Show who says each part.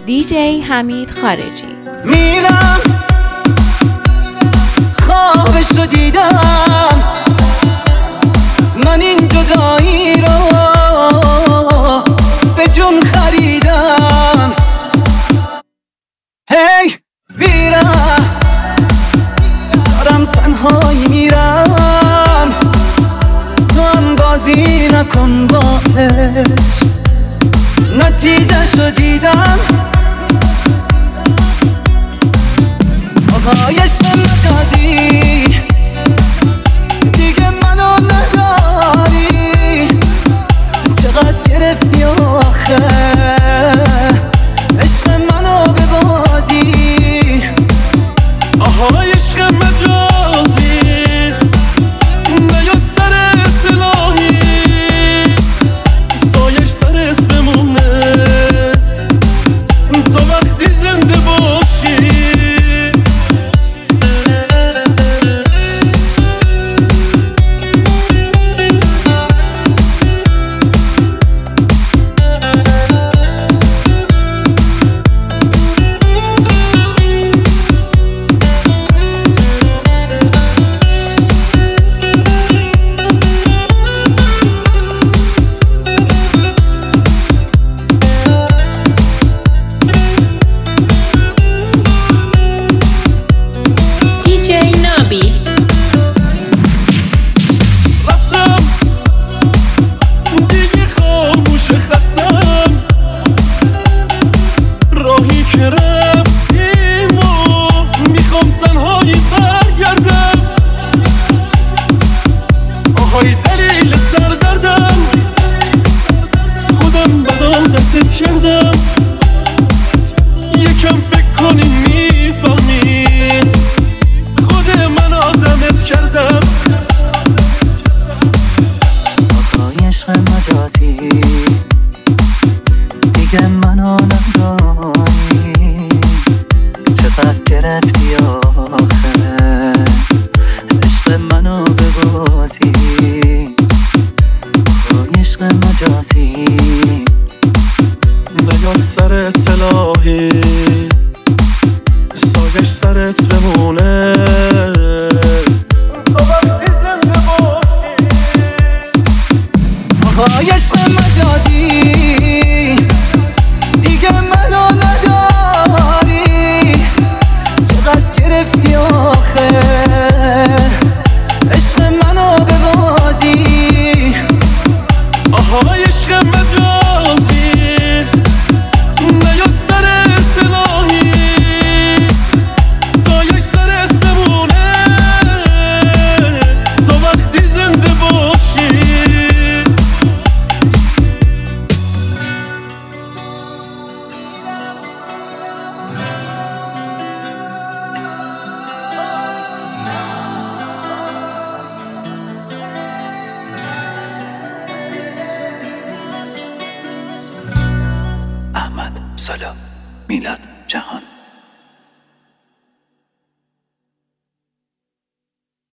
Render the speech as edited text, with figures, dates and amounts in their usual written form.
Speaker 1: دیجی حمید خارجی.
Speaker 2: میرم خوابش رو دیدم، من این جدایی رو به جون خریدم. هی میرم دارم تنهایی میرم، تو هم بازی نکن باش، نتیجه‌شو دیدم. آهای عشق مجازی دیگه منو نداری، چقدر گرفتی آخه عشق منو به بازی. آهای عشق مجازی نیاد سر اصلاحی، سایش سرت بمونه تا وقتی زنده باشی. یکم فکر کنی میفهمی خود من آدمت کردم. آقای عشق مجازی دیگه منو نداری، چقدر گرفتی آخه عشق منو به بازی. آقای عشق مجازی نیاد سر اطلاحی، سایش سرت بمونه تا وقتی زنده باشی. آهای عشق مجازی دیگه منو نداری، چقدر گرفتی آخه عشق منو به بازی. آهای عشق مجازی سالا میلاد جهان.